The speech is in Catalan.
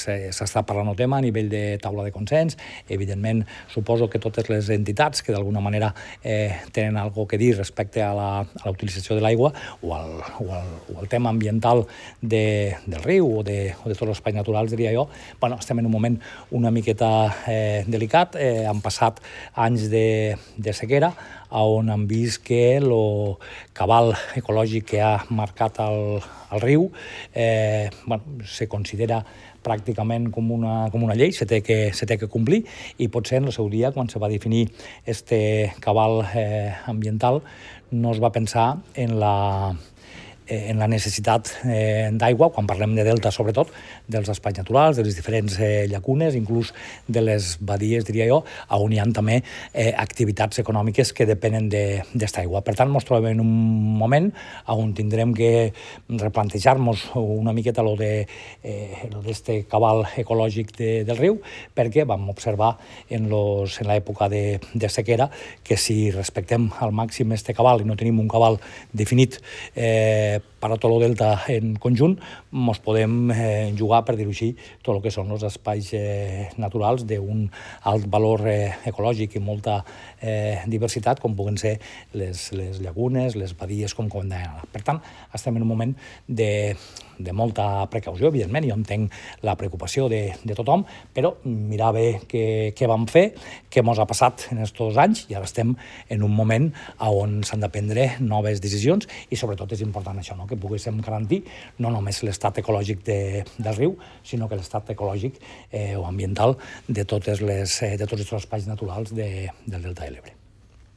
s'està parlant el tema a nivell de taula de consens. Evidentment, suposo que totes les entitats que d'alguna manera tenen alguna que dir respecte a la utilització de l'aigua o al tema ambiental del riu o de tots els espais naturals, diria jo, estem en un moment una miqueta delicat. Han passat anys de sequera, on hem vist que el cabal ecològic que ha marcat el riu se considera pràcticament com una llei, se té que complir, i potser en el seu dia, quan se va definir este cabal ambiental, no es va pensar en la necessitat d'aigua, quan parlem de delta sobretot, dels espais naturals, de les diferents llacunes, inclús de les badies, diria jo, on hi ha també activitats econòmiques que depenen d'esta aigua. Per tant, ens trobem en un moment on tindrem que replantejar-nos una miqueta d'este cabal ecològic del riu, perquè vam observar en l'època de sequera que si respectem al màxim este cabal i no tenim un cabal definit per a tot el delta en conjunt, ens podem jugar, per dir-ho així, tot el que són els espais naturals d'un alt valor ecològic i molta diversitat, com puguen ser les llacunes, les badies, com deien ara. Per tant, estem en un moment de molta precaució, evidentment, jo entenc la preocupació de tothom, però mirar bé què vam fer, què ens ha passat en aquests anys, i ara estem en un moment on s'han de prendre noves decisions, i sobretot és important això, que poguéssim garantir no només l'estat ecològic del riu, sinó que l'estat ecològic o ambiental de tots els espais naturals del delta de l'Ebre.